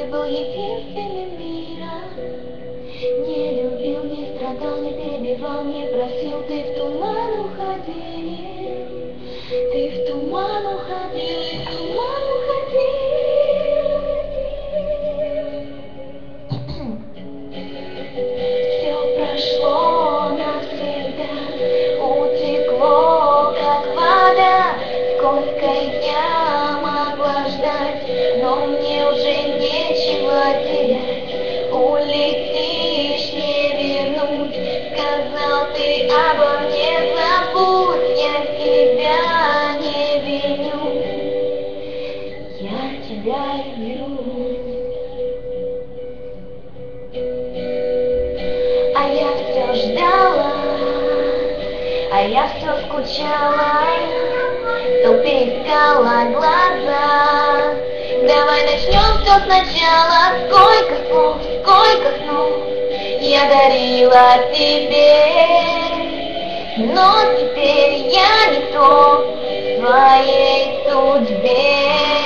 Ты был единственным миром. Не любил, не страдал, не перебивал, не просил. Ты в туман уходил. Ты в туман уходил, и в туман уходил. Все прошло навсегда, утекло, как вода. Сколько я могла ждать, но мне уже нечего терять. Улетишь, не вернуть, сказал ты обо мне забудь. Я тебя не виню, я тебя люблю. А я все ждала, а я все скучала, в толпе искала глаза. Давай начнем все сначала. Сколько слов, сколько снов я дарила тебе, но теперь я не то в своей судьбе.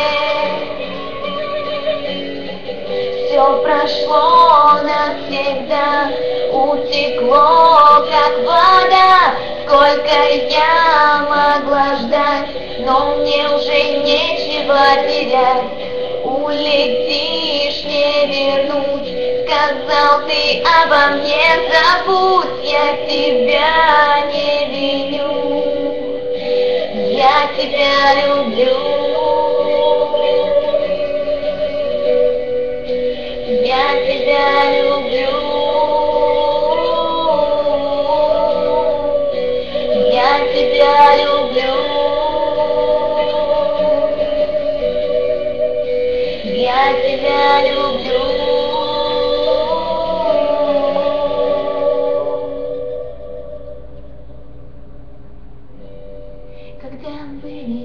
Все прошло навсегда, утекло, как вода. Сколько я могла ждать, но мне уже нечего терять. Улетишь, не вернуть, сказал ты обо мне забудь. Я тебя не виню, я тебя люблю. Я тебя люблю, я тебя люблю, я тебя люблю. Когда были